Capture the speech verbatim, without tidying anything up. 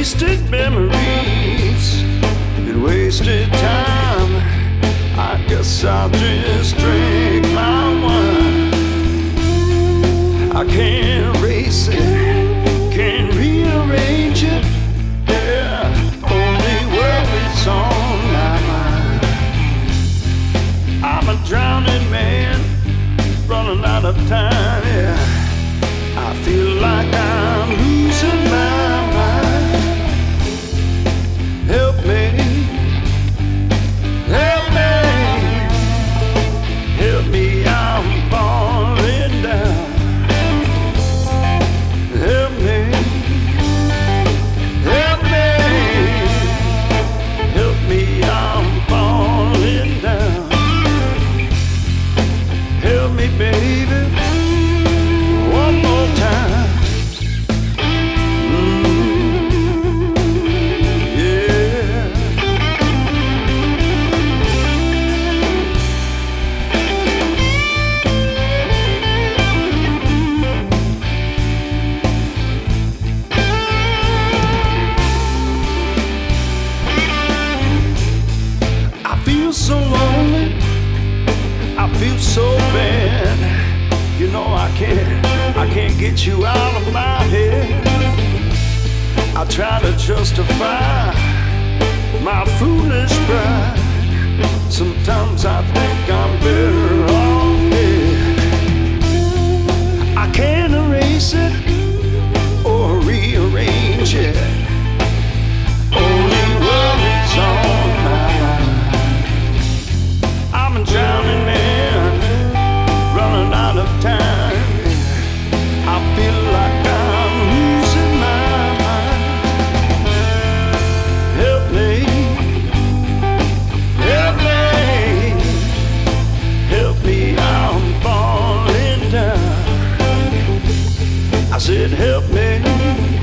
wasted memories and wasted time. I guess I'll just drink my wine. I can't erase it, can't rearrange it. Yeah, only worries on my mind. I'm a drowning man, running out of time. Yeah, I feel like I'm losing my mind. Help me, help me, help me, I'm falling down. Help me, help me, help me, I'm falling down. Help me, baby, one more time. So lonely, I feel so bad. You know I can't, I can't get you out of my head. I try to justify my foolish pride. Sometimes I think I'm better off dead. I can't erase it or rearrange it. Only worries on my mind. I'm a drowning man, running out of time. I feel like I'm losing my mind. Help me, help me, help me, I'm falling down. I said help me.